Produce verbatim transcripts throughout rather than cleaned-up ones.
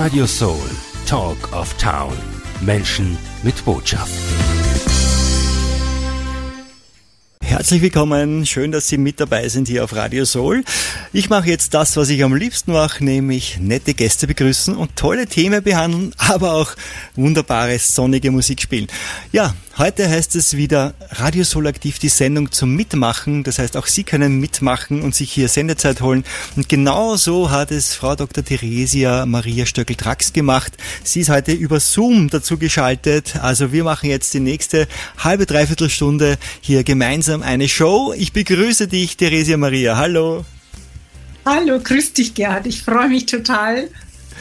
Radio Soul, Talk of Town. Menschen mit Botschaft. Herzlich willkommen, schön, dass Sie mit dabei sind hier auf Radio Soul. Ich mache jetzt das, was ich am liebsten mache, nämlich nette Gäste begrüßen und tolle Themen behandeln, aber auch wunderbare, sonnige Musik spielen. Ja, heute heißt es wieder Radio Soul aktiv, die Sendung zum Mitmachen. Das heißt, auch Sie können mitmachen und sich hier Sendezeit holen. Und genau so hat es Frau Doktor Theresia Maria Stöckel-Trax gemacht. Sie ist heute über Zoom dazu geschaltet. Also wir machen jetzt die nächste halbe, dreiviertel Stunde hier gemeinsam eine Show. Ich begrüße dich, Theresia Maria. Hallo. Hallo, grüß dich, Gerhard. Ich freue mich total.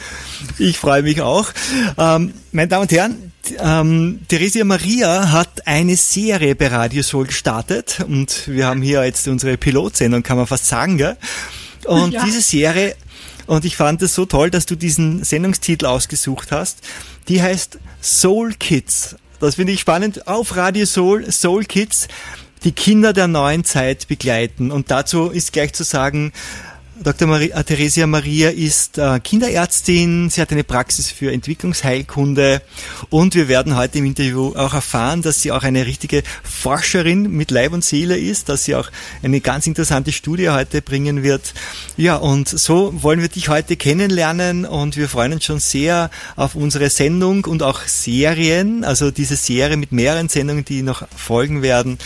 Ich freue mich auch. Ähm, meine Damen und Herren, ähm, Theresia Maria hat eine Serie bei Radio Soul gestartet und wir haben hier jetzt unsere Pilotsendung, kann man fast sagen, gell? Und ja. Diese Serie, und ich fand es so toll, dass du diesen Sendungstitel ausgesucht hast, die heißt Soul Kids. Das finde ich spannend. Auf Radio Soul, Soul Kids, die Kinder der neuen Zeit begleiten. Und dazu ist gleich zu sagen, Doktor Maria, Theresia Maria ist äh, Kinderärztin, sie hat eine Praxis für Entwicklungsheilkunde und wir werden heute im Interview auch erfahren, dass sie auch eine richtige Forscherin mit Leib und Seele ist, dass sie auch eine ganz interessante Studie heute bringen wird. Ja, und so wollen wir dich heute kennenlernen und wir freuen uns schon sehr auf unsere Sendung und auch Serien, also diese Serie mit mehreren Sendungen, die noch folgen werden.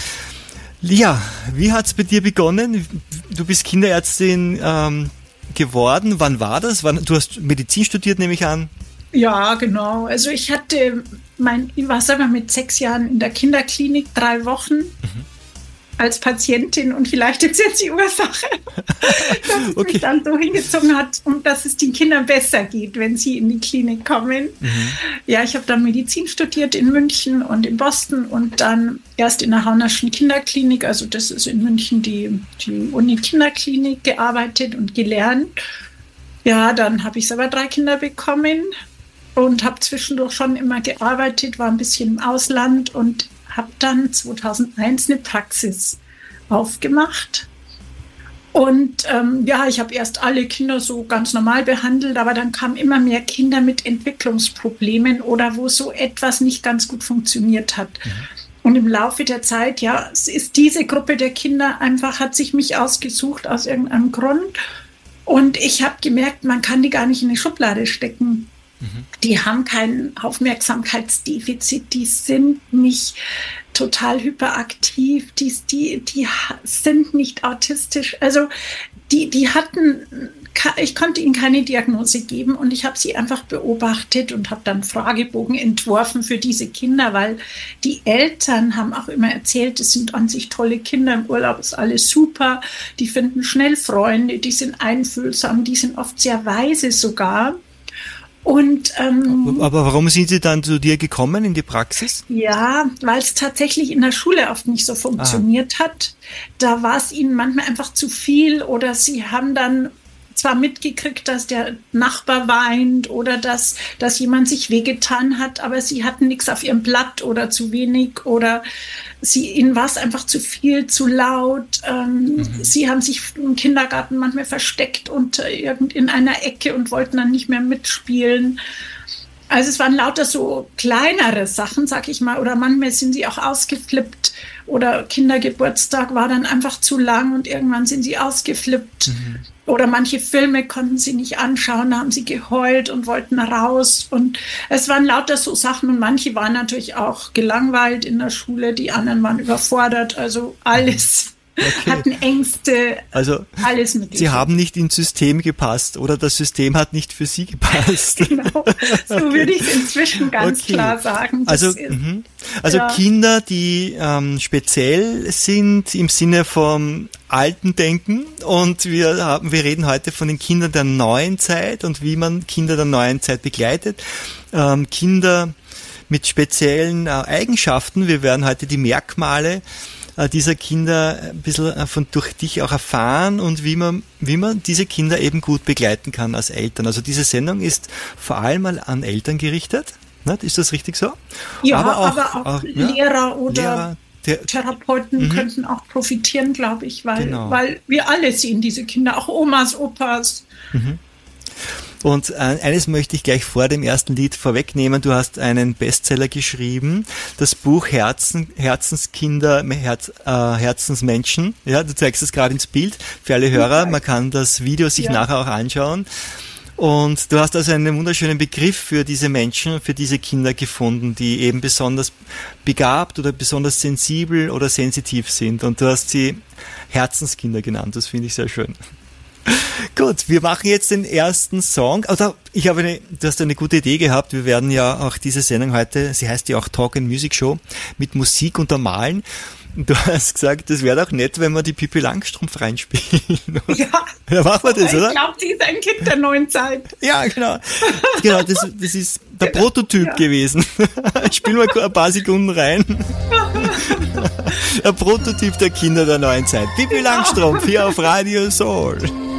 Ja, wie hat's bei dir begonnen? Du bist Kinderärztin ähm, geworden. Wann war das? Wann, du hast Medizin studiert, nehme ich an. Ja, genau. Also ich hatte, mein, ich war selber mit sechs Jahren in der Kinderklinik, drei Wochen mhm. als Patientin und vielleicht ist jetzt die Ursache, dass es okay. mich dann so hingezogen hat und dass es den Kindern besser geht, wenn sie in die Klinik kommen. Mhm. Ja, ich habe dann Medizin studiert in München und in Boston und dann erst in der Haunerschen Kinderklinik, also das ist in München die, die Uni-Kinderklinik, gearbeitet und gelernt. Ja, dann habe ich selber drei Kinder bekommen und habe zwischendurch schon immer gearbeitet, war ein bisschen im Ausland und habe dann zweitausendeins eine Praxis aufgemacht. Und ähm, ja, ich habe erst alle Kinder so ganz normal behandelt, aber dann kamen immer mehr Kinder mit Entwicklungsproblemen oder wo so etwas nicht ganz gut funktioniert hat. Mhm. Und im Laufe der Zeit, ja, es ist diese Gruppe der Kinder einfach, hat sich mich ausgesucht aus irgendeinem Grund. Und ich habe gemerkt, man kann die gar nicht in eine Schublade stecken. Mhm. Die haben kein Aufmerksamkeitsdefizit, die sind nicht total hyperaktiv, die, die, die sind nicht autistisch. Also die, die hatten, ich konnte ihnen keine Diagnose geben und ich habe sie einfach beobachtet und habe dann Fragebogen entworfen für diese Kinder, weil die Eltern haben auch immer erzählt, es sind an sich tolle Kinder, im Urlaub ist alles super, die finden schnell Freunde, die sind einfühlsam, die sind oft sehr weise sogar. Und, ähm, aber warum sind Sie dann zu dir gekommen in die Praxis? Ja, weil es tatsächlich in der Schule oft nicht so funktioniert Aha. hat. Da war es ihnen manchmal einfach zu viel oder sie haben dann zwar mitgekriegt, dass der Nachbar weint oder dass, dass jemand sich wehgetan hat, aber sie hatten nichts auf ihrem Blatt oder zu wenig oder sie, ihnen war es einfach zu viel, zu laut. Ähm, mhm. Sie haben sich im Kindergarten manchmal versteckt unter irgend in einer Ecke und wollten dann nicht mehr mitspielen. Also es waren lauter so kleinere Sachen, sag ich mal, oder manchmal sind sie auch ausgeflippt oder Kindergeburtstag war dann einfach zu lang und irgendwann sind sie ausgeflippt. Mhm. Oder manche Filme konnten sie nicht anschauen, da haben sie geheult und wollten raus. Und es waren lauter so Sachen und manche waren natürlich auch gelangweilt in der Schule, die anderen waren überfordert, also alles. Okay. Hatten Ängste, also, alles Mögliche. Sie haben nicht ins System gepasst oder das System hat nicht für Sie gepasst. Genau, so okay. würde ich es inzwischen ganz okay. klar sagen. Also, ist, also ja. Kinder, die ähm, speziell sind im Sinne vom alten Denken und wir haben, wir reden heute von den Kindern der neuen Zeit und wie man Kinder der neuen Zeit begleitet. Ähm, Kinder mit speziellen äh, Eigenschaften, wir werden heute die Merkmale dieser Kinder ein bisschen von durch dich auch erfahren und wie man, wie man diese Kinder eben gut begleiten kann als Eltern. Also diese Sendung ist vor allem mal an Eltern gerichtet. Nicht? Ist das richtig so? Ja, aber auch, aber auch, auch Lehrer ja, oder Lehrer, der, Therapeuten mhm. könnten auch profitieren, glaube ich, weil, genau. weil wir alle sehen diese Kinder, auch Omas, Opas. Mhm. Und eines möchte ich gleich vor dem ersten Lied vorwegnehmen. Du hast einen Bestseller geschrieben, das Buch Herzen, Herzenskinder, Herz, äh, Herzensmenschen. Ja, du zeigst es gerade ins Bild für alle Hörer. Man kann das Video sich ja. nachher auch anschauen. Und du hast also einen wunderschönen Begriff für diese Menschen, für diese Kinder gefunden, die eben besonders begabt oder besonders sensibel oder sensitiv sind. Und du hast sie Herzenskinder genannt. Das finde ich sehr schön. Gut, wir machen jetzt den ersten Song. Oder ich habe eine, du hast eine gute Idee gehabt. Wir werden ja auch diese Sendung heute, sie heißt ja auch Talk and Music Show, mit Musik untermalen. Du hast gesagt, das wäre doch nett, wenn wir die Pippi Langstrumpf reinspielen. Ja. Ja, machen wir das, oder? Ich glaube, sie ist ein Kind der neuen Zeit. Ja, genau. Genau, das, das ist der genau. Prototyp ja. gewesen. Ich spiele mal ein paar Sekunden rein. Der Prototyp der Kinder der neuen Zeit. Pippi Langstrumpf hier auf Radio Soul.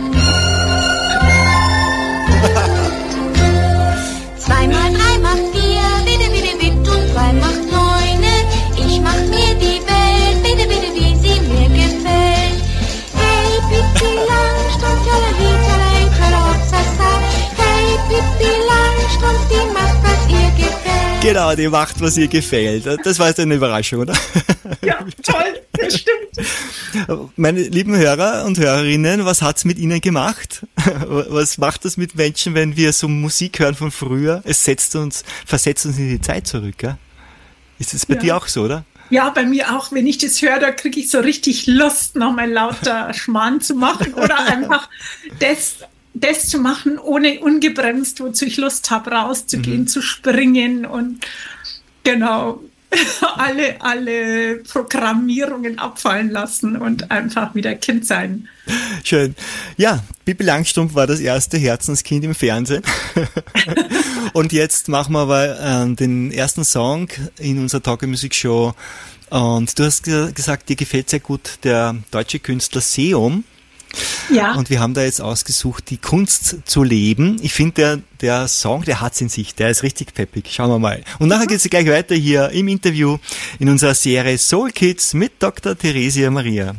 Zwei mal drei macht vier, bitte, bitte, bitte, und zwei macht neune. Ich mach mir die Welt, bitte, bitte, wie sie mir gefällt. Hey, Pippi Langstrumpf, tschalali, tschalali, tschalopsasa. Hey, Pippi Langstrumpf, die macht, was ihr gefällt. Genau, die macht, was ihr gefällt. Das war jetzt eine Überraschung, oder? Ja, toll, das stimmt. Meine lieben Hörer und Hörerinnen, was hat's mit Ihnen gemacht? Was macht das mit Menschen, wenn wir so Musik hören von früher? Es setzt uns, versetzt uns in die Zeit zurück, gell? Ist das bei ja. dir auch so, oder? Ja, bei mir auch. Wenn ich das höre, da kriege ich so richtig Lust, nochmal lauter Schmarrn zu machen oder einfach das, das zu machen, ohne ungebremst, wozu ich Lust habe, rauszugehen, mhm. zu springen und genau alle, alle Programmierungen abfallen lassen und einfach wieder Kind sein. Schön. Ja, Pippi Langstrumpf war das erste Herzenskind im Fernsehen. Und jetzt machen wir aber äh, den ersten Song in unserer Talk and Music Show. Und du hast g- gesagt, dir gefällt sehr gut der deutsche Künstler Seom. Ja. Und wir haben da jetzt ausgesucht, die Kunst zu leben. Ich finde, der, der Song, der hat's in sich, der ist richtig peppig. Schauen wir mal. Und nachher geht's gleich weiter hier im Interview in unserer Serie Soul Kids mit Doktor Theresia Maria.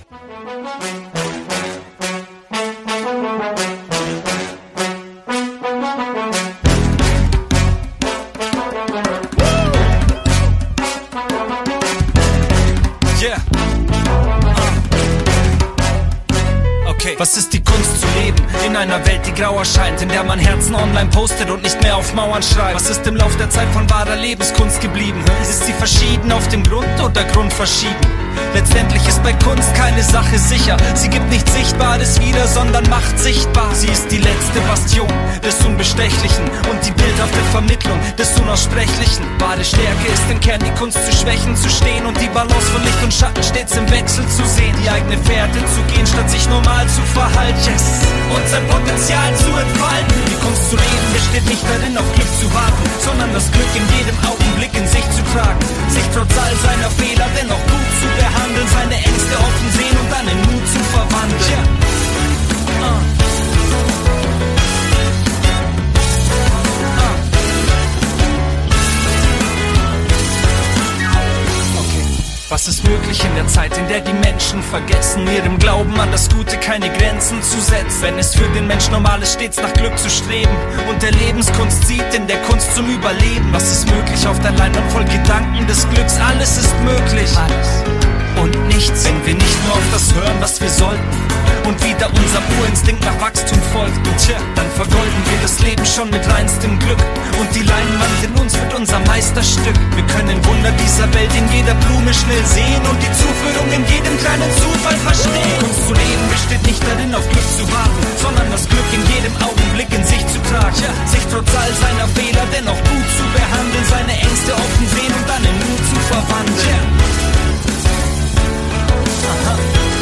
Was ist die Kunst zu leben? In einer Welt, die grau erscheint, in der man Herzen online postet und nicht mehr auf Mauern schreibt. Was ist im Lauf der Zeit von wahrer Lebenskunst geblieben? Ist sie verschieden auf dem Grund oder Grund verschieden? Letztendlich ist bei Kunst keine Sache sicher. Sie gibt nicht Sichtbares wieder, sondern macht sichtbar. Sie ist die letzte Bastion des Unbestechlichen und die bildhafte Vermittlung des Unaussprechlichen. Wahre Stärke ist im Kern die Kunst zu schwächen, zu stehen und die Balance von Licht und Schatten stets im Wechsel zu sehen. Die eigene Fährte zu gehen, statt sich normal zu verhalten. Yes. Und sein Potenzial zu entfalten. Die Kunst zu leben besteht nicht darin, auf Glück zu warten, sondern das Glück in jedem Augenblick in sich zu tragen. Sich trotz all seiner Fehler dennoch gut zu behandeln, seine Ängste offen sehen und dann in Mut zu verwandeln. Ja. Uh. Was ist möglich in der Zeit, in der die Menschen vergessen, ihrem Glauben an das Gute keine Grenzen zu setzen? Wenn es für den Mensch normal ist, stets nach Glück zu streben und der Lebenskunst sieht in der Kunst zum Überleben. Was ist möglich auf der Leinwand voll Gedanken des Glücks? Alles ist möglich. Alles. Und nichts, wenn wir nicht nur auf das hören, was wir sollten und wieder unserem Urinstinkt nach Wachstum folgt. Und tja, dann vergolden wir das Leben schon mit reinstem Glück und die Leinwand in uns wird unser Meisterstück. Wir können Wunder dieser Welt in jeder Blume schnell sehen und die Zuführung in jedem kleinen Zufall verstehen. Kunst zu leben besteht nicht darin, auf Glück zu warten, sondern das Glück in jedem Augenblick in sich zu tragen. Tja, sich trotz all seiner Fehler dennoch gut zu behandeln, seine Ängste offen sehen und dann in Mut zu verwandeln. Tja. Aha.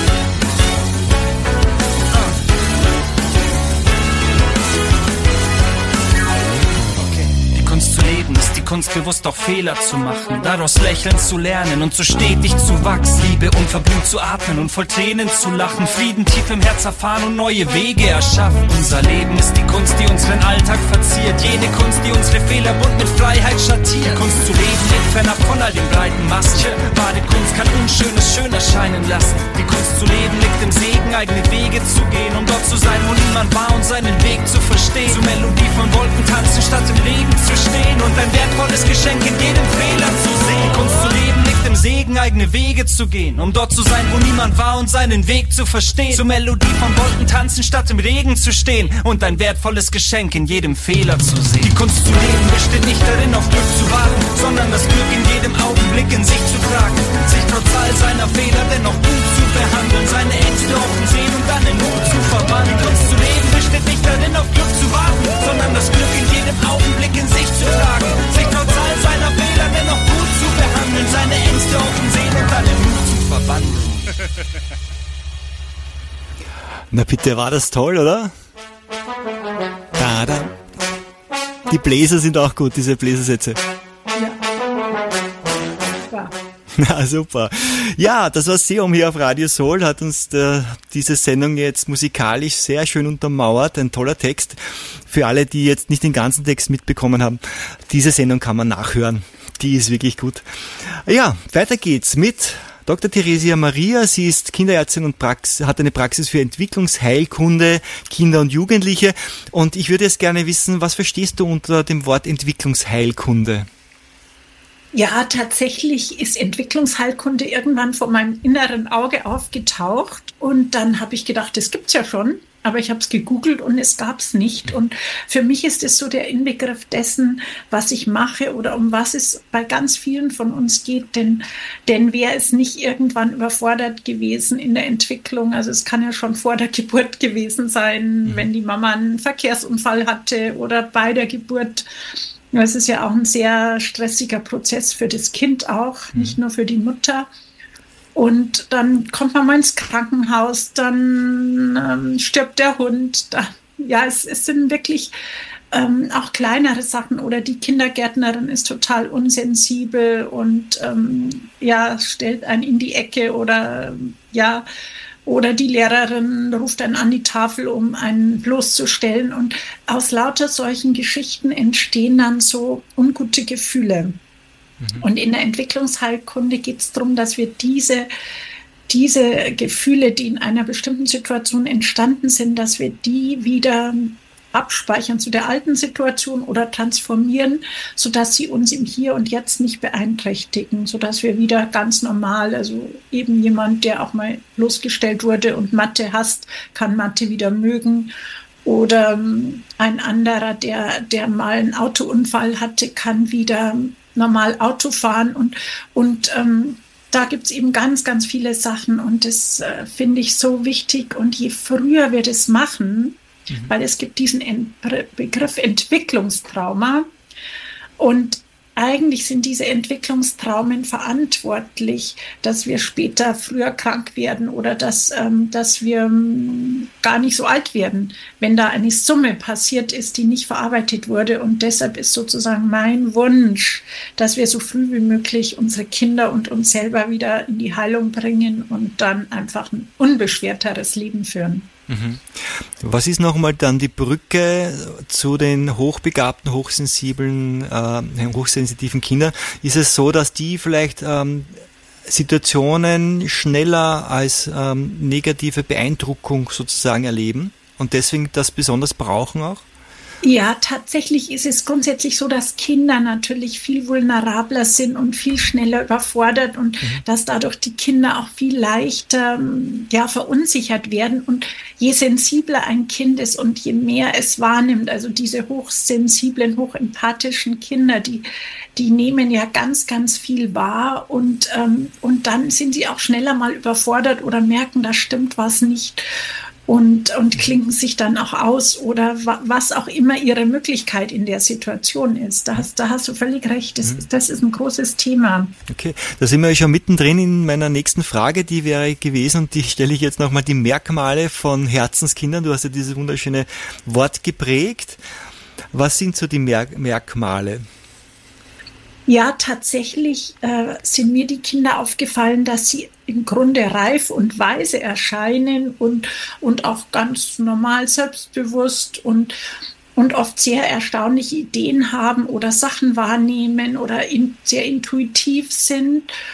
Kunst zu leben ist die Kunst, bewusst auch Fehler zu machen, daraus lächeln zu lernen und so stetig zu wachsen, Liebe unverblümt zu atmen und voll Tränen zu lachen, Frieden tief im Herz erfahren und neue Wege erschaffen. Unser Leben ist die Kunst, die unseren Alltag verziert, jene Kunst, die unsere Fehler bunt mit Freiheit schattiert. Kunst zu leben liegt fernab von all den breiten Massen, wahre Kunst kann Unschönes schön erscheinen lassen. Die Kunst zu leben liegt im Segen, eigene Wege zu gehen, um dort zu sein, wo niemand war und seinen Weg zu verstehen. Zur Melodie von Wolken tanzen, statt im Regen zu stehen. Und ein wertvolles Geschenk in jedem Fehler zu sehen. Kunst zu leben liegt im Segen, eigene Wege zu gehen. Um dort zu sein, wo niemand war und seinen Weg zu verstehen. Zur Melodie von Wolken tanzen, statt im Regen zu stehen. Und ein wertvolles Geschenk in jedem Fehler zu sehen. Die Kunst zu leben besteht nicht darin, auf Glück zu warten, sondern das Glück in jedem Augenblick in sich zu tragen. Sich trotz all seiner Fehler dennoch gut zu behandeln. Seine Ängste offen sehen und dann in Mut zu verwandeln. Die Kunst zu leben besteht nicht darin, auf Glück zu warten, sondern das Glück in jedem Augenblick in sich zu tragen. Sich trotz all seiner Fehler dennoch gut zu behandeln. Seine Ängste offen sehen und dann in Mut zu verwandeln. Na bitte, war das toll, oder? Da, da. Die Bläser sind auch gut, diese Bläsersätze. Ja. Na, super. Ja, das war Seom hier auf Radio Soul, hat uns der, diese Sendung jetzt musikalisch sehr schön untermauert. Ein toller Text. Für alle, die jetzt nicht den ganzen Text mitbekommen haben, diese Sendung kann man nachhören. Die ist wirklich gut. Ja, weiter geht's mit Doktor Theresia Maria. Sie ist Kinderärztin und Prax- hat eine Praxis für Entwicklungsheilkunde, Kinder und Jugendliche. Und ich würde jetzt gerne wissen, was verstehst du unter dem Wort Entwicklungsheilkunde? Ja, tatsächlich ist Entwicklungsheilkunde irgendwann vor meinem inneren Auge aufgetaucht. Und dann habe ich gedacht, das gibt's ja schon. Aber ich habe es gegoogelt und es gab es nicht. Und für mich ist es so der Inbegriff dessen, was ich mache oder um was es bei ganz vielen von uns geht. Denn, denn wer ist nicht irgendwann überfordert gewesen in der Entwicklung? Also es kann ja schon vor der Geburt gewesen sein, mhm. wenn die Mama einen Verkehrsunfall hatte oder bei der Geburt. Es ist ja auch ein sehr stressiger Prozess für das Kind auch, mhm. nicht nur für die Mutter. Und dann kommt man mal ins Krankenhaus, dann ähm, stirbt der Hund. Da, ja, es, es sind wirklich ähm, auch kleinere Sachen. Oder die Kindergärtnerin ist total unsensibel und ähm, ja, stellt einen in die Ecke. Oder, ja, oder die Lehrerin ruft einen an die Tafel, um einen bloßzustellen. Und aus lauter solchen Geschichten entstehen dann so ungute Gefühle. Und in der Entwicklungsheilkunde geht es darum, dass wir diese, diese Gefühle, die in einer bestimmten Situation entstanden sind, dass wir die wieder abspeichern zu der alten Situation oder transformieren, sodass sie uns im Hier und Jetzt nicht beeinträchtigen, sodass wir wieder ganz normal, also eben jemand, der auch mal bloßgestellt wurde und Mathe hasst, kann Mathe wieder mögen. Oder ein anderer, der, der mal einen Autounfall hatte, kann wieder normal Auto fahren und, und ähm, da gibt es eben ganz, ganz viele Sachen und das äh, finde ich so wichtig und je früher wir das machen, mhm. weil es gibt diesen Ent- Begriff Entwicklungstrauma und eigentlich sind diese Entwicklungstraumen verantwortlich, dass wir später früher krank werden oder dass, ähm, dass wir ähm, gar nicht so alt werden, wenn da eine Summe passiert ist, die nicht verarbeitet wurde. Und deshalb ist sozusagen mein Wunsch, dass wir so früh wie möglich unsere Kinder und uns selber wieder in die Heilung bringen und dann einfach ein unbeschwerteres Leben führen. Was ist nochmal dann die Brücke zu den hochbegabten, hochsensiblen, äh, hochsensitiven Kindern? Ist es so, dass die vielleicht ähm, Situationen schneller als ähm, negative Beeindruckung sozusagen erleben und deswegen das besonders brauchen auch? Ja, tatsächlich ist es grundsätzlich so, dass Kinder natürlich viel vulnerabler sind und viel schneller überfordert und mhm. dass dadurch die Kinder auch viel leichter ja, verunsichert werden. Und je sensibler ein Kind ist und je mehr es wahrnimmt, also diese hochsensiblen, hochempathischen Kinder, die, die nehmen ja ganz, ganz viel wahr und, ähm, und dann sind sie auch schneller mal überfordert oder merken, da stimmt was nicht. Und, und klinken sich dann auch aus oder wa, was auch immer ihre Möglichkeit in der Situation ist. Da hast, da hast du völlig recht. Das, das ist ein großes Thema. Okay, da sind wir schon mittendrin in meiner nächsten Frage, die wäre gewesen und die stelle ich jetzt nochmal, die Merkmale von Herzenskindern. Du hast ja dieses wunderschöne Wort geprägt. Was sind so die Mer- Merkmale? Ja, tatsächlich äh, sind mir die Kinder aufgefallen, dass sie im Grunde reif und weise erscheinen und, und auch ganz normal selbstbewusst und, und oft sehr erstaunliche Ideen haben oder Sachen wahrnehmen oder in, sehr intuitiv sind.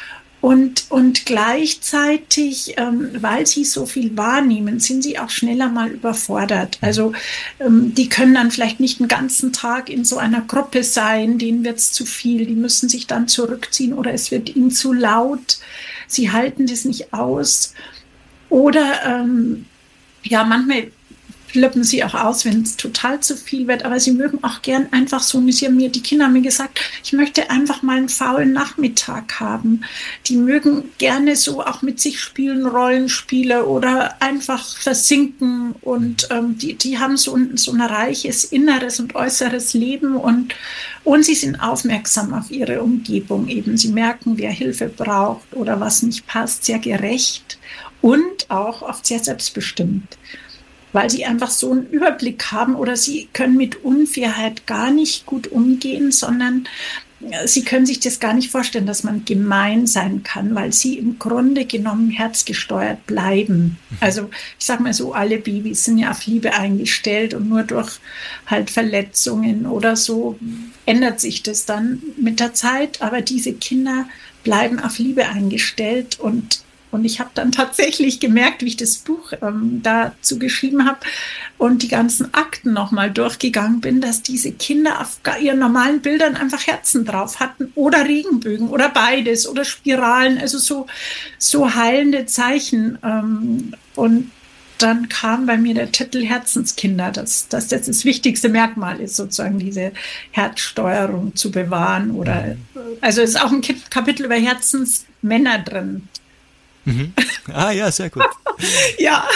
Und, und gleichzeitig, ähm, weil sie so viel wahrnehmen, sind sie auch schneller mal überfordert. Also ähm, die können dann vielleicht nicht den ganzen Tag in so einer Gruppe sein, denen wird es zu viel, die müssen sich dann zurückziehen oder es wird ihnen zu laut, sie halten das nicht aus. Oder ähm, ja, manchmal flippen sie auch aus, wenn es total zu viel wird, aber sie mögen auch gern einfach so, sie haben mir, die Kinder haben mir gesagt, ich möchte einfach mal einen faulen Nachmittag haben. Die mögen gerne so auch mit sich spielen, Rollenspiele oder einfach versinken und ähm, die, die haben so ein, so ein reiches inneres und äußeres Leben und, und sie sind aufmerksam auf ihre Umgebung eben. Sie merken, wer Hilfe braucht oder was nicht passt, sehr gerecht und auch oft sehr selbstbestimmt, weil sie einfach so einen Überblick haben oder sie können mit Unfairheit gar nicht gut umgehen, sondern sie können sich das gar nicht vorstellen, dass man gemein sein kann, weil sie im Grunde genommen herzgesteuert bleiben. Also ich sage mal so, alle Babys sind ja auf Liebe eingestellt und nur durch halt Verletzungen oder so ändert sich das dann mit der Zeit, aber diese Kinder bleiben auf Liebe eingestellt und Und ich habe dann tatsächlich gemerkt, wie ich das Buch ähm, dazu geschrieben habe und die ganzen Akten nochmal durchgegangen bin, dass diese Kinder auf ihren normalen Bildern einfach Herzen drauf hatten oder Regenbögen oder beides oder Spiralen, also so, so heilende Zeichen. Ähm, und dann kam bei mir der Titel Herzenskinder, dass, dass das das wichtigste Merkmal ist, sozusagen diese Herzsteuerung zu bewahren. Oder, also es ist auch ein Kapitel über Herzensmänner drin. Mhm. Ah ja, sehr gut. Ja,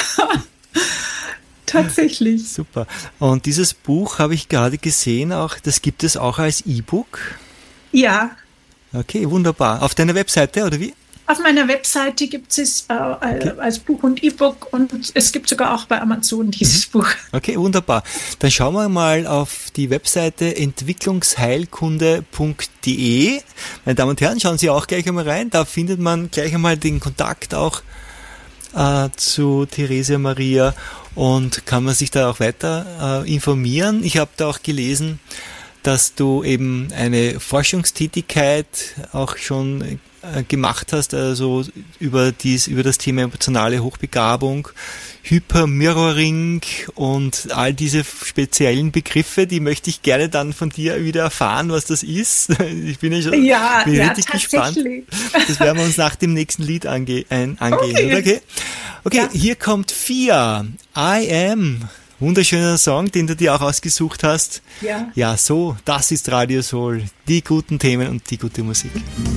tatsächlich. Super. Und dieses Buch habe ich gerade gesehen, auch das gibt es auch als E-Book? Ja. Okay, wunderbar. Auf deiner Webseite oder wie? Auf meiner Webseite gibt es äh, okay. als Buch und E-Book und es gibt sogar auch bei Amazon dieses mhm. Buch. Okay, wunderbar. Dann schauen wir mal auf die Webseite entwicklungsheilkunde punkt de. Meine Damen und Herren, schauen Sie auch gleich einmal rein. Da findet man gleich einmal den Kontakt auch äh, zu Theresia Maria und kann man sich da auch weiter äh, informieren. Ich habe da auch gelesen, dass du eben eine Forschungstätigkeit auch schon gemacht hast, also über dies, über das Thema emotionale Hochbegabung, Hypermirroring und all diese speziellen Begriffe, die möchte ich gerne dann von dir wieder erfahren, was das ist. Ich bin ja schon ja, bin ja, richtig gespannt. Das werden wir uns nach dem nächsten Lied ange, ein, angehen. Okay, okay, okay ja. Hier kommt Fia, I Am. Wunderschöner Song, den du dir auch ausgesucht hast. Ja. Ja, so, das ist Radio Soul. Die guten Themen und die gute Musik.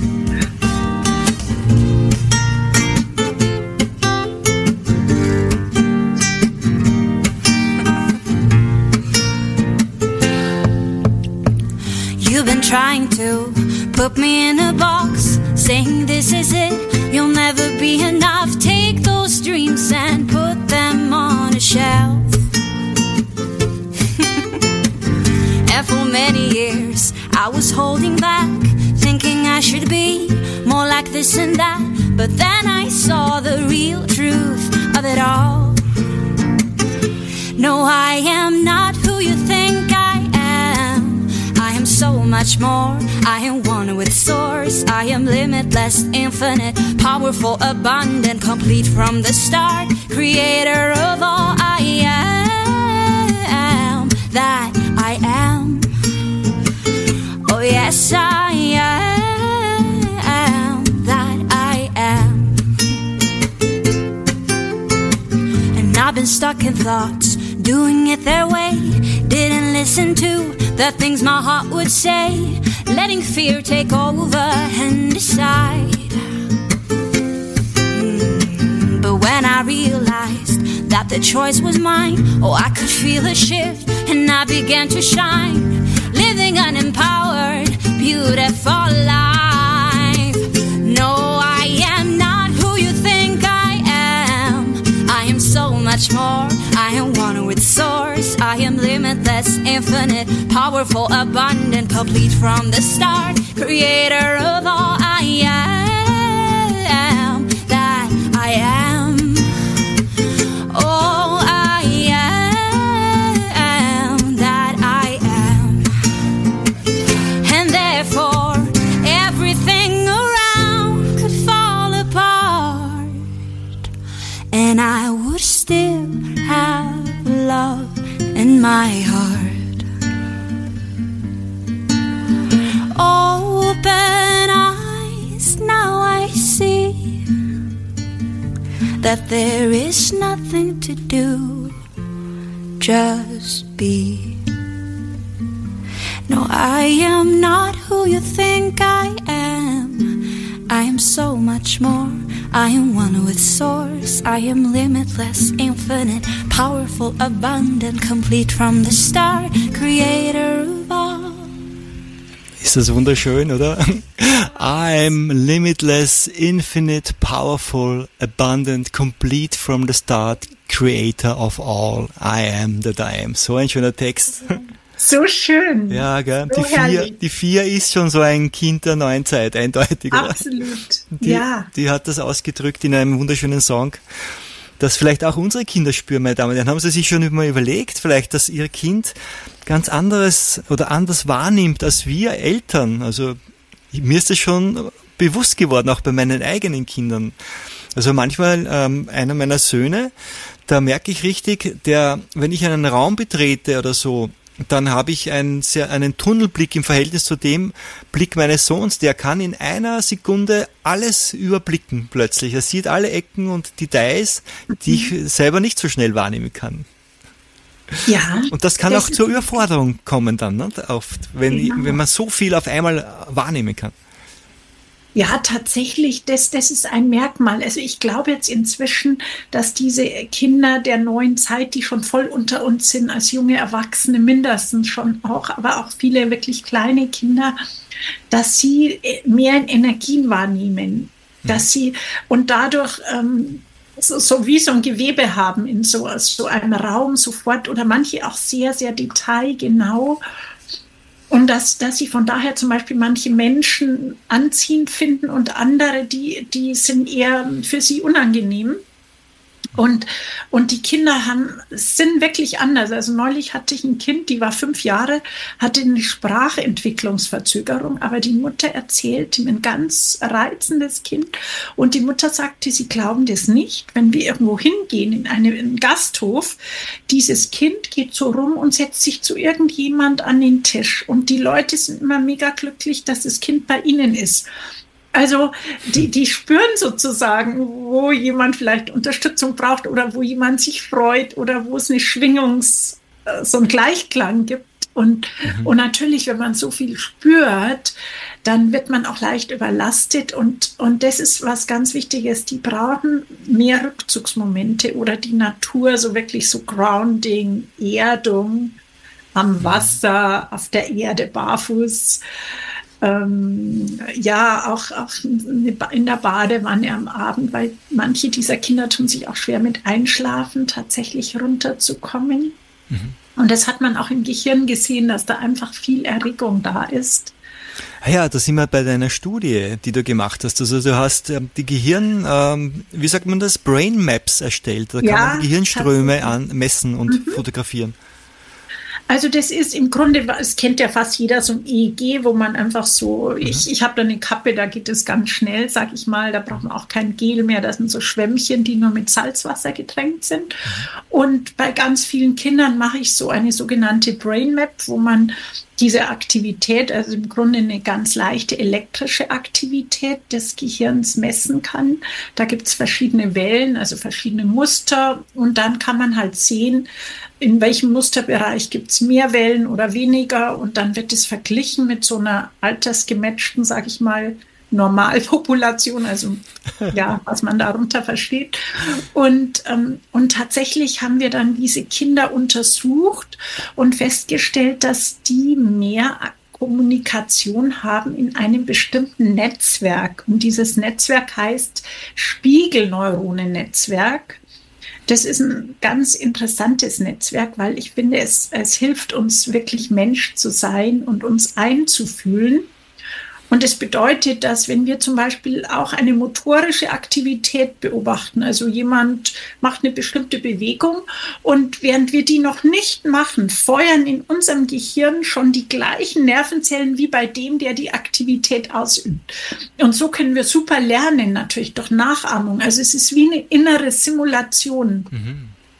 You've been trying to put me in a box, saying this is it, you'll never be enough. Take those dreams and put them on a shelf. And for many years I was holding back, thinking I should be more like this and that. But then I saw the real truth of it all. No, I am not who you think I am. I am so much more. I am one with source. I am limitless, infinite, powerful, abundant, complete from the start. Creator of all I am, that I am. Oh yes, I am, that I am. And I've been stuck in thoughts, doing it their way. Didn't listen to the things my heart would say, letting fear take over and decide. Mm, but when I realized that the choice was mine, oh, I could feel a shift and I began to shine, living an empowered, beautiful life. No, I am not who you think I am. I am so much more. I am one with source. I am limitless, infinite, powerful, abundant, complete from the start. Creator of all I am, that I am. Oh, I am, that I am. And therefore, everything around could fall in my heart. Open eyes, now I see that there is nothing to do, just be. No, I am not who you think I am. I am so much more. I am one with source. I am limitless, infinite, powerful, abundant, complete from the start, creator of all. Ist das wunderschön, oder? I am limitless, infinite, powerful, abundant, complete from the start, creator of all. I am that I am. So ein schöner Text. So schön. Ja, gell? So die, vier, die vier ist schon so ein Kind der neuen Zeit, eindeutig. Oder? Absolut, die, ja. Die hat das ausgedrückt in einem wunderschönen Song, das vielleicht auch unsere Kinder spüren, meine Damen und Herren. Haben Sie sich schon mal überlegt, vielleicht, dass Ihr Kind ganz anderes oder anders wahrnimmt als wir Eltern? Also mir ist das schon bewusst geworden, auch bei meinen eigenen Kindern. Also manchmal ähm, einer meiner Söhne, da merke ich richtig, der, wenn ich einen Raum betrete oder so, dann habe ich einen, sehr, einen Tunnelblick im Verhältnis zu dem Blick meines Sohns. Der kann in einer Sekunde alles überblicken plötzlich. Er sieht alle Ecken und Details, die ich selber nicht so schnell wahrnehmen kann. Ja. Und das kann das auch zur Überforderung kommen dann, ne? Oft, wenn, genau. wenn man so viel auf einmal wahrnehmen kann. Ja, tatsächlich, das, das ist ein Merkmal. Also ich glaube jetzt inzwischen, dass diese Kinder der neuen Zeit, die schon voll unter uns sind, als junge Erwachsene mindestens schon auch, aber auch viele wirklich kleine Kinder, dass sie mehr Energien wahrnehmen, dass sie und dadurch ähm, so, so wie so ein Gewebe haben in so, so einem Raum sofort oder manche auch sehr, sehr detailgenau. Und dass, dass sie von daher zum Beispiel manche Menschen anziehend finden und andere, die, die sind eher für sie unangenehm. Und, und die Kinder haben, sind wirklich anders. Also neulich hatte ich ein Kind, die war fünf Jahre, hatte eine Sprachentwicklungsverzögerung, aber die Mutter erzählte mir ein ganz reizendes Kind. Und die Mutter sagte, sie glauben das nicht, wenn wir irgendwo hingehen, in einen Gasthof, dieses Kind geht so rum und setzt sich zu irgendjemand an den Tisch. Und die Leute sind immer mega glücklich, dass das Kind bei ihnen ist. Also die, die spüren sozusagen, wo jemand vielleicht Unterstützung braucht oder wo jemand sich freut oder wo es eine Schwingungs-, so einen Gleichklang gibt. Und, mhm. und natürlich, wenn man so viel spürt, dann wird man auch leicht überlastet. Und, und das ist was ganz Wichtiges. Die brauchen mehr Rückzugsmomente oder die Natur, so wirklich so Grounding, Erdung am Wasser, auf der Erde, barfuß. Ähm, ja, auch, auch in der Badewanne am Abend, weil manche dieser Kinder tun sich auch schwer mit Einschlafen, tatsächlich runterzukommen. Mhm. Und das hat man auch im Gehirn gesehen, dass da einfach viel Erregung da ist. Ja, da sind wir bei deiner Studie, die du gemacht hast. Also du hast ähm, die Gehirn, ähm, wie sagt man das, Brain Maps erstellt. Da kann ja, man die Gehirnströme an, messen und mhm. fotografieren. Also das ist im Grunde, es kennt ja fast jeder, so ein E E G, wo man einfach so, mhm. ich, ich habe da eine Kappe, da geht es ganz schnell, sag ich mal, da braucht man auch kein Gel mehr, das sind so Schwämmchen, die nur mit Salzwasser getränkt sind. Mhm. Und bei ganz vielen Kindern mache ich so eine sogenannte Brain Map, wo man diese Aktivität, also im Grunde eine ganz leichte elektrische Aktivität des Gehirns messen kann. Da gibt es verschiedene Wellen, also verschiedene Muster und dann kann man halt sehen, in welchem Musterbereich gibt es mehr Wellen oder weniger und dann wird es verglichen mit so einer altersgematchten, sage ich mal, Normalpopulation, also ja, was man darunter versteht. Und, ähm, und tatsächlich haben wir dann diese Kinder untersucht und festgestellt, dass die mehr Kommunikation haben in einem bestimmten Netzwerk. Und dieses Netzwerk heißt Spiegelneuronennetzwerk. Das ist ein ganz interessantes Netzwerk, weil ich finde, es, es hilft uns wirklich Mensch zu sein und uns einzufühlen. Und es bedeutet, dass wenn wir zum Beispiel auch eine motorische Aktivität beobachten, also jemand macht eine bestimmte Bewegung und während wir die noch nicht machen, feuern in unserem Gehirn schon die gleichen Nervenzellen wie bei dem, der die Aktivität ausübt. Und so können wir super lernen, natürlich durch Nachahmung. Also es ist wie eine innere Simulation. Mhm.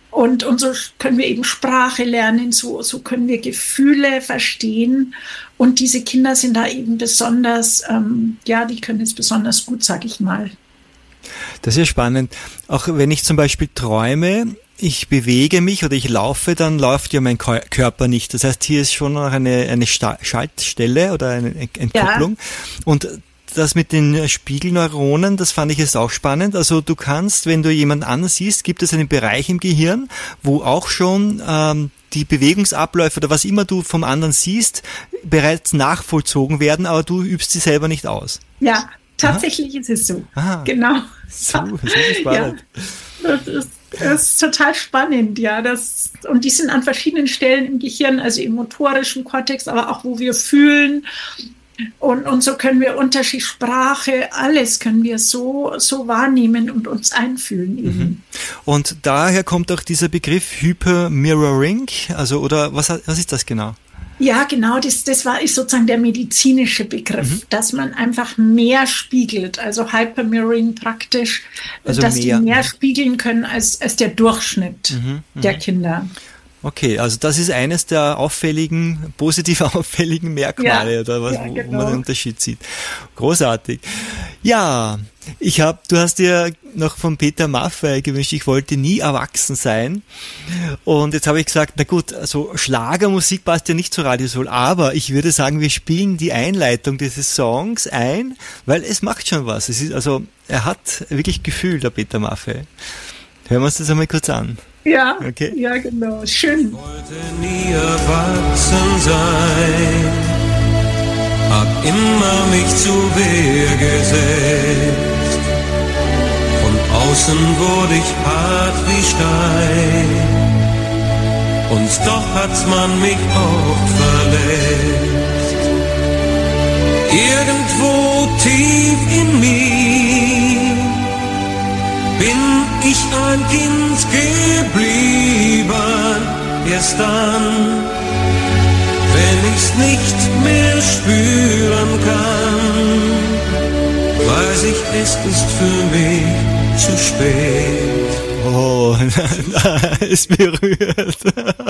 Und, und so können wir eben Sprache lernen, so, so können wir Gefühle verstehen. Und diese Kinder sind da eben besonders, ähm, ja, die können es besonders gut, sag ich mal. Das ist ja spannend. Auch wenn ich zum Beispiel träume, ich bewege mich oder ich laufe, dann läuft ja mein Körper nicht. Das heißt, hier ist schon noch eine, eine Schaltstelle oder eine Entkopplung. Ja. Und das mit den Spiegelneuronen, das fand ich jetzt auch spannend. Also du kannst, wenn du jemand anderen siehst, gibt es einen Bereich im Gehirn, wo auch schon ähm, die Bewegungsabläufe oder was immer du vom anderen siehst, bereits nachvollzogen werden, aber du übst sie selber nicht aus. Ja, tatsächlich Aha. ist es so. Aha. Genau. So, das ist spannend. Ja, das ist, das ist total spannend, ja. Das, und die sind an verschiedenen Stellen im Gehirn, also im motorischen Kortex, aber auch wo wir fühlen. Und, und so können wir Unterschied, Sprache, alles können wir so, so wahrnehmen und uns einfühlen eben. Und daher kommt auch dieser Begriff Hypermirroring, also oder was, was ist das genau? Ja, genau, das, das war ist sozusagen der medizinische Begriff, mhm. dass man einfach mehr spiegelt, also Hypermirroring praktisch, also dass mehr. die mehr spiegeln können als, als der Durchschnitt mhm, der mhm. Kinder. Okay, also das ist eines der auffälligen, positiv auffälligen Merkmale, ja, oder was, ja, genau. wo man den Unterschied sieht. Großartig. Ja, ich habe, du hast dir noch von Peter Maffay gewünscht, ich wollte nie erwachsen sein. Und jetzt habe ich gesagt, na gut, also Schlagermusik passt ja nicht zu Radio Soul, aber ich würde sagen, wir spielen die Einleitung dieses Songs ein, weil es macht schon was. Es ist, also er hat wirklich Gefühl, der Peter Maffay. Hören wir uns das einmal kurz an. Ja, okay. Ja, genau. Schön. Ich wollte nie erwachsen sein, hab immer mich zur Wehr gesetzt. Von außen wurde ich hart wie Stein, und doch hat's man mich oft verletzt. Irgendwo tief in mir bin ich ein Kind geblieben, erst dann, wenn ich's nicht mehr spüren kann, weiß ich, es ist für mich zu spät. Oh, es berührt.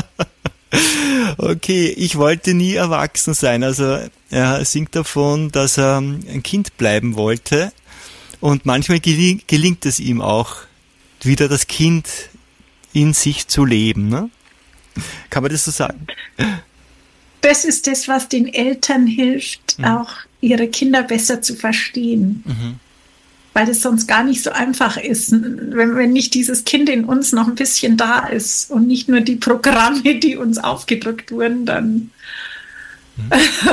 Okay, ich wollte nie erwachsen sein. Also er singt davon, dass er ein Kind bleiben wollte. Und manchmal geling, gelingt es ihm auch, wieder das Kind in sich zu leben. Ne? Kann man das so sagen? Das ist das, was den Eltern hilft, mhm. auch ihre Kinder besser zu verstehen. Mhm. Weil es sonst gar nicht so einfach ist, wenn, wenn nicht dieses Kind in uns noch ein bisschen da ist und nicht nur die Programme, die uns aufgedrückt wurden, dann... Mhm.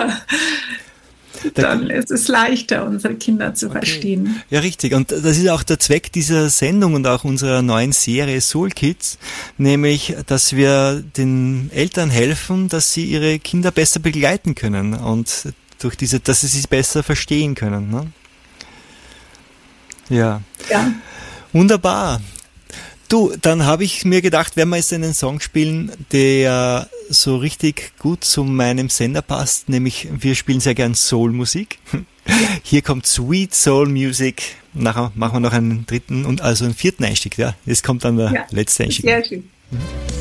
Dann ist es leichter, unsere Kinder zu okay. verstehen. Ja, richtig. Und das ist auch der Zweck dieser Sendung und auch unserer neuen Serie Soul Kids, nämlich, dass wir den Eltern helfen, dass sie ihre Kinder besser begleiten können und durch diese, dass sie sie besser verstehen können. Ne? Ja. Ja. Wunderbar. Du, dann habe ich mir gedacht, werden wir jetzt einen Song spielen, der so richtig gut zu meinem Sender passt, nämlich wir spielen sehr gern Soul-Musik. Hier kommt Sweet Soul Music, nachher machen wir noch einen dritten und also einen vierten Einstieg, ja. Jetzt kommt dann der ja, letzte Einstieg. Sehr schön. Mhm.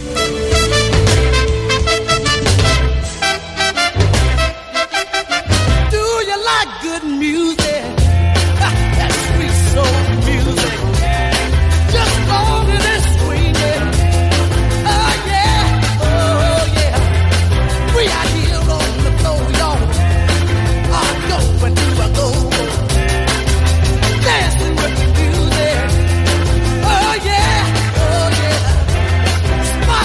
Do you like good music? That's sweet soul music. Just on to this swinging. Oh yeah, oh yeah. We are here on the floor, y'all. I go and do I go. Dancing with the music. Oh yeah, oh yeah.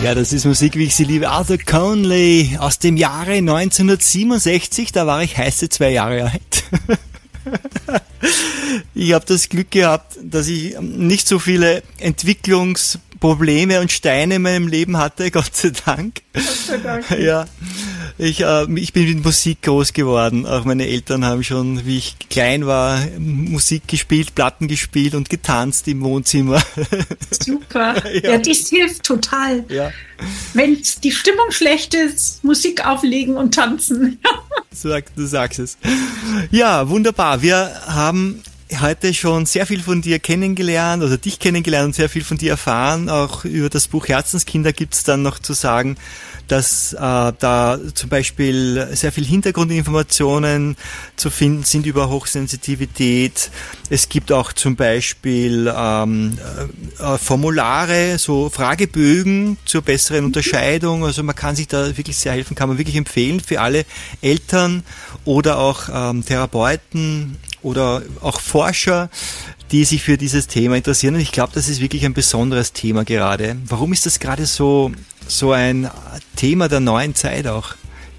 Ja, das ist Musik, wie ich sie liebe. Arthur Conley aus dem Jahre neunzehnhundertsiebenundsechzig, da war ich heiße zwei Jahre alt. Ich habe das Glück gehabt, dass ich nicht so viele Entwicklungsprobleme und Steine in meinem Leben hatte, Gott sei Dank. Gott sei Dank. Ja, ich, äh, ich bin mit Musik groß geworden. Auch meine Eltern haben schon, wie ich klein war, Musik gespielt, Platten gespielt und getanzt im Wohnzimmer. Super. Ja. Ja, das hilft total. Ja. Wenn die Stimmung schlecht ist, Musik auflegen und tanzen. Sag, du sagst es. Ja, wunderbar. Wir haben heute schon sehr viel von dir kennengelernt oder dich kennengelernt und sehr viel von dir erfahren. Auch über das Buch Herzenskinder gibt es dann noch zu sagen, dass äh, da zum Beispiel sehr viel Hintergrundinformationen zu finden sind über Hochsensitivität. Es gibt auch zum Beispiel ähm, äh, Formulare, so Fragebögen zur besseren Unterscheidung. Also man kann sich da wirklich sehr helfen, kann man wirklich empfehlen für alle Eltern oder auch ähm, Therapeuten oder auch Forscher, die sich für dieses Thema interessieren. Und ich glaube, das ist wirklich ein besonderes Thema gerade. Warum ist das gerade so, so ein Thema der neuen Zeit auch?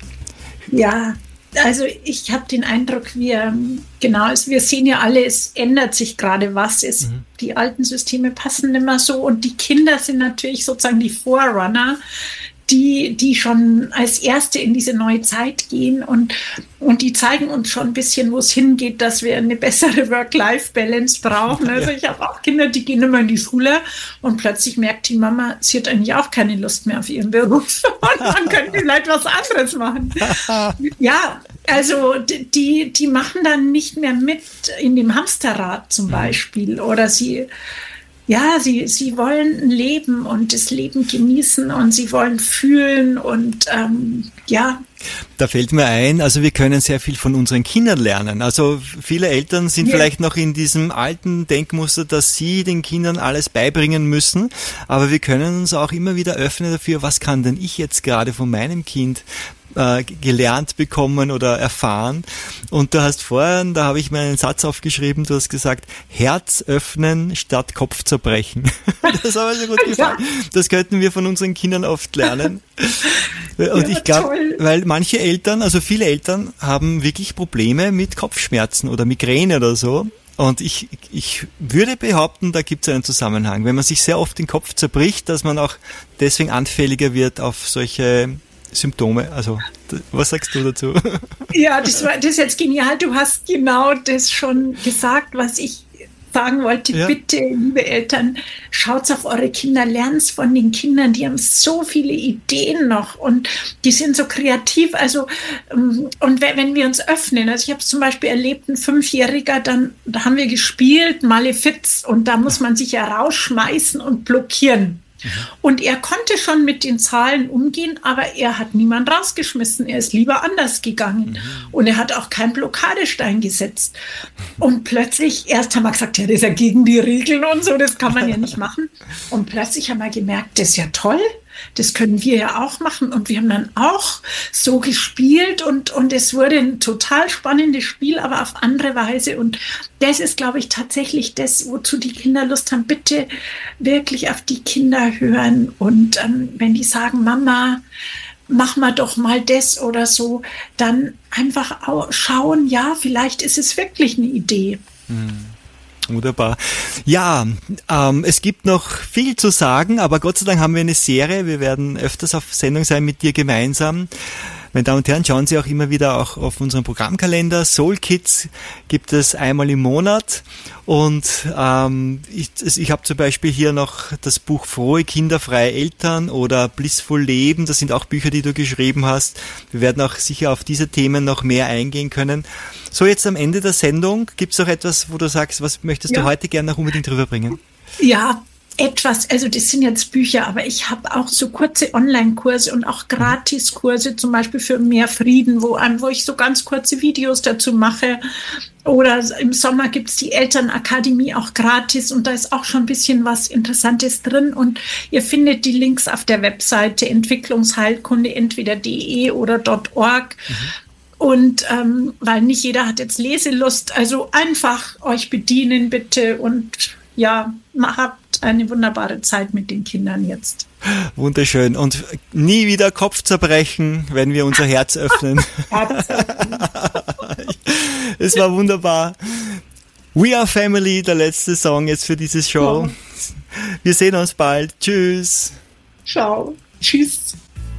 Ja, also ich habe den Eindruck, wir, genau, also wir sehen ja alle, es ändert sich gerade was. Es, mhm. Die alten Systeme passen nicht mehr so und die Kinder sind natürlich sozusagen die Forerunner, die, die schon als Erste in diese neue Zeit gehen und, und die zeigen uns schon ein bisschen, wo es hingeht, dass wir eine bessere Work-Life-Balance brauchen. Also ich habe auch Kinder, die gehen immer in die Schule und plötzlich merkt die Mama, sie hat eigentlich auch keine Lust mehr auf ihren Beruf und man könnte vielleicht was anderes machen. Ja, also die, die machen dann nicht mehr mit in dem Hamsterrad zum Beispiel oder sie Ja, sie, sie wollen leben und das Leben genießen und sie wollen fühlen und ähm, ja. Da fällt mir ein, also wir können sehr viel von unseren Kindern lernen. Also viele Eltern sind ja. vielleicht noch in diesem alten Denkmuster, dass sie den Kindern alles beibringen müssen, aber wir können uns auch immer wieder öffnen dafür, was kann denn ich jetzt gerade von meinem Kind äh, gelernt bekommen oder erfahren. Und du hast vorhin, da habe ich mir einen Satz aufgeschrieben, du hast gesagt, Herz öffnen statt Kopf zerbrechen. Das hat mir so gut gefallen. Ja. Das könnten wir von unseren Kindern oft lernen. Und ja, ich glaube, weil manche Eltern, also viele Eltern haben wirklich Probleme mit Kopfschmerzen oder Migräne oder so. Und ich, ich würde behaupten, da gibt es einen Zusammenhang. Wenn man sich sehr oft den Kopf zerbricht, dass man auch deswegen anfälliger wird auf solche Symptome. Also, was sagst du dazu? Ja, das war, das ist jetzt genial. Du hast genau das schon gesagt, was ich sagen wollte. Ja. Bitte, liebe Eltern, schaut auf eure Kinder, lernt von den Kindern. Die haben so viele Ideen noch und die sind so kreativ. Also, und wenn wir uns öffnen, also ich habe es zum Beispiel erlebt, ein Fünfjähriger, dann da haben wir gespielt, Malefiz, und da muss man sich ja rausschmeißen und blockieren. Mhm. Und er konnte schon mit den Zahlen umgehen, aber er hat niemand rausgeschmissen. Er ist lieber anders gegangen. Mhm. Und er hat auch keinen Blockadestein gesetzt. Und plötzlich, erst haben wir gesagt, ja, das ist ja gegen die Regeln und so, das kann man ja nicht machen. Und plötzlich haben wir gemerkt, das ist ja toll. Das können wir ja auch machen. Und wir haben dann auch so gespielt und, und es wurde ein total spannendes Spiel, aber auf andere Weise. Und das ist, glaube ich, tatsächlich das, wozu die Kinder Lust haben. Bitte wirklich auf die Kinder hören. Und ähm, wenn die sagen, Mama, mach mal doch mal das oder so, dann einfach schauen, ja, vielleicht ist es wirklich eine Idee. Hm. Wunderbar. Ja, ähm, es gibt noch viel zu sagen, aber Gott sei Dank haben wir eine Serie. Wir werden öfters auf Sendung sein mit dir gemeinsam. Meine Damen und Herren, schauen Sie auch immer wieder auch auf unseren Programmkalender. Soul Kids gibt es einmal im Monat. Und ähm, ich, ich habe zum Beispiel hier noch das Buch Frohe Kinder, freie Eltern oder Blissful Leben. Das sind auch Bücher, die du geschrieben hast. Wir werden auch sicher auf diese Themen noch mehr eingehen können. So, jetzt am Ende der Sendung, gibt es noch etwas, wo du sagst, was möchtest ja. du heute gerne noch unbedingt rüberbringen? Ja, etwas, also das sind jetzt Bücher, aber ich habe auch so kurze Online-Kurse und auch Gratis-Kurse, zum Beispiel für mehr Frieden, wo, wo ich so ganz kurze Videos dazu mache. Oder im Sommer gibt es die Elternakademie auch gratis und da ist auch schon ein bisschen was Interessantes drin. Und ihr findet die Links auf der Webseite Entwicklungsheilkunde, entweder .de oder .org. Mhm. Und ähm, weil nicht jeder hat jetzt Leselust, also einfach euch bedienen bitte und ja, habt eine wunderbare Zeit mit den Kindern jetzt. Wunderschön. Und nie wieder Kopfzerbrechen, wenn wir unser Herz öffnen. Es war wunderbar. We Are Family, der letzte Song jetzt für diese Show. Oh. Wir sehen uns bald. Tschüss. Ciao. Tschüss.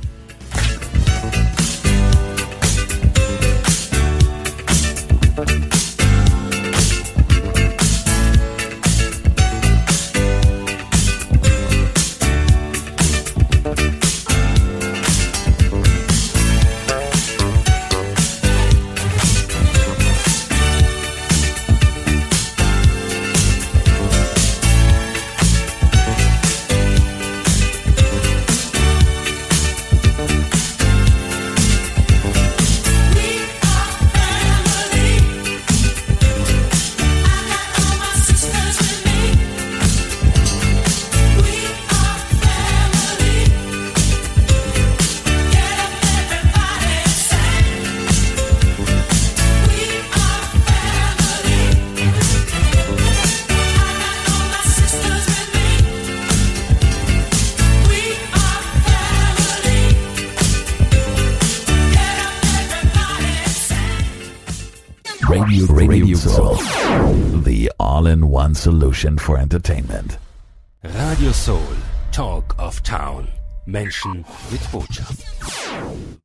Radio, Radio Soul, the all-in-one solution for entertainment. Radio Soul, Talk of Town. Menschen mit Botschaft.